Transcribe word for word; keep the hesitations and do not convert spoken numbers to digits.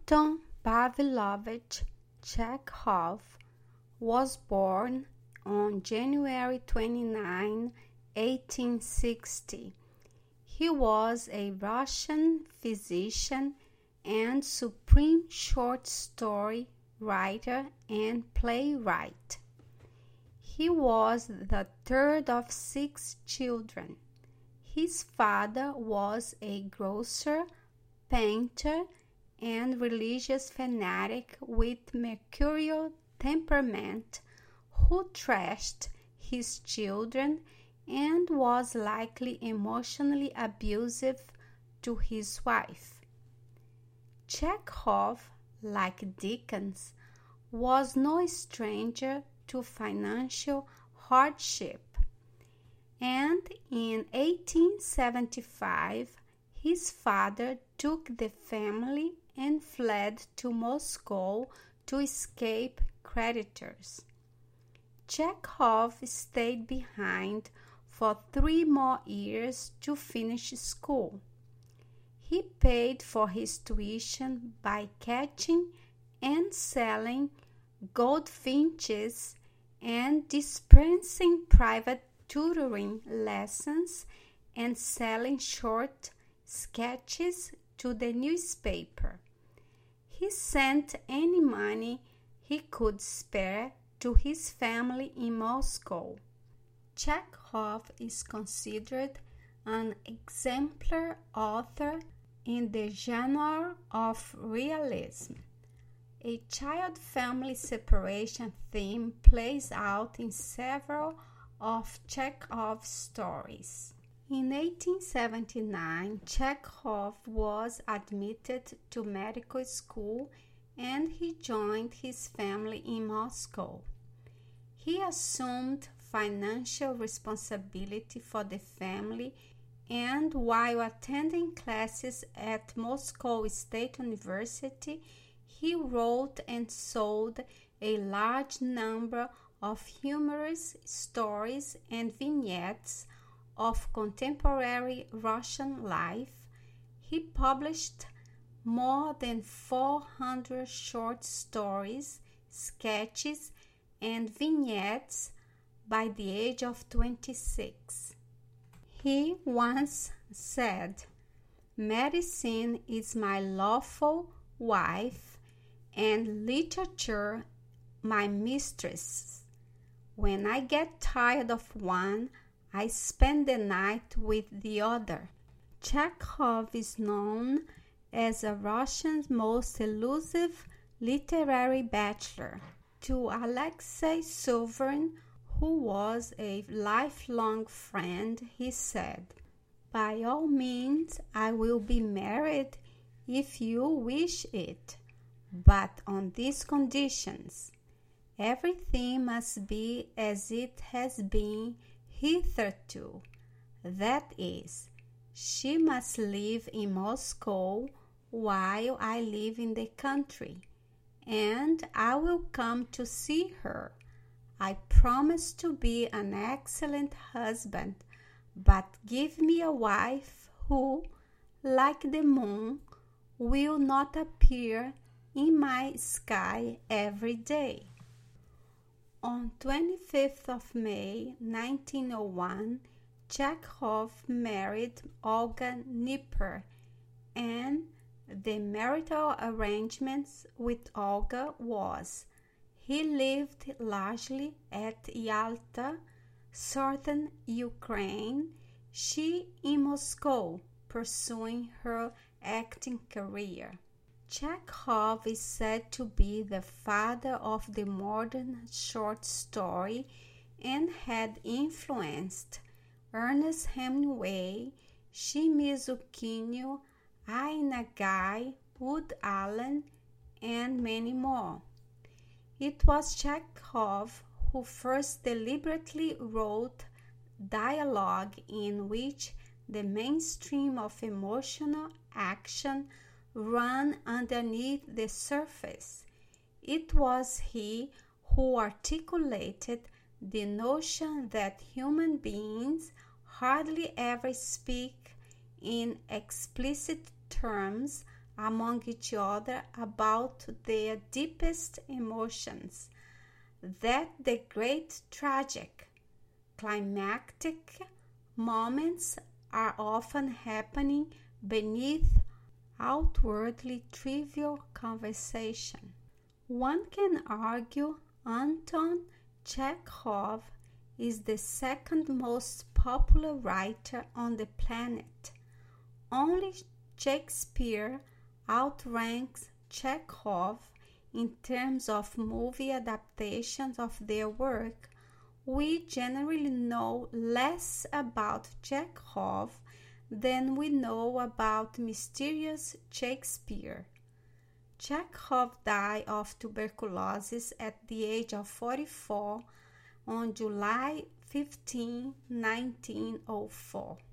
Anton Pavlovich Chekhov was born on January twenty-ninth, eighteen sixty. He was a Russian physician and supreme short story writer and playwright. He was the third of six children. His father was a grocer, painter, and religious fanatic with mercurial temperament who trashed his children and was likely emotionally abusive to his wife. Chekhov, like Dickens, was no stranger to financial hardship, and in eighteen seventy-five his father took the family and fled to Moscow to escape creditors. Chekhov stayed behind for three more years to finish school. He paid for his tuition by catching and selling goldfinches and dispensing private tutoring lessons and selling short sketches to the newspaper. He sent any money he could spare to his family in Moscow. Chekhov is considered an exemplar author in the genre of realism. A child-family separation theme plays out in several of Chekhov's stories. In eighteen seventy-nine, Chekhov was admitted to medical school and he joined his family in Moscow. He assumed financial responsibility for the family, and while attending classes at Moscow State University, he wrote and sold a large number of humorous stories and vignettes of contemporary Russian life. He published more than four hundred short stories, sketches, and vignettes by the age of twenty-six. He once said, "Medicine is my lawful wife and literature my mistress. When I get tired of one, I spend the night with the other." Chekhov is known as a Russian's most elusive literary bachelor. To Alexei Sovereign, who was a lifelong friend, he said, "By all means, I will be married if you wish it, but on these conditions. Everything must be as it has been hitherto. That is, she must live in Moscow while I live in the country, and I will come to see her. I promise to be an excellent husband, but give me a wife who, like the moon, will not appear in my sky every day." On twenty-fifth of May nineteen oh one, Chekhov married Olga Nipper, and the marital arrangements with Olga was: he lived largely at Yalta, southern Ukraine, she in Moscow, pursuing her acting career. Chekhov is said to be the father of the modern short story and had influenced Ernest Hemingway, Shimi Zucchino, Ina Guy, Wood Allen, and many more. It was Chekhov who first deliberately wrote dialogue in which the mainstream of emotional action ran underneath the surface. It was he who articulated the notion that human beings hardly ever speak in explicit terms among each other about their deepest emotions, that the great tragic, climactic moments are often happening beneath outwardly trivial conversation. One can argue Anton Chekhov is the second most popular writer on the planet. Only Shakespeare outranks Chekhov in terms of movie adaptations of their work. We generally know less about Chekhov than we know about mysterious Shakespeare. Chekhov died of tuberculosis at the age of forty-four on July fifteenth, nineteen oh four.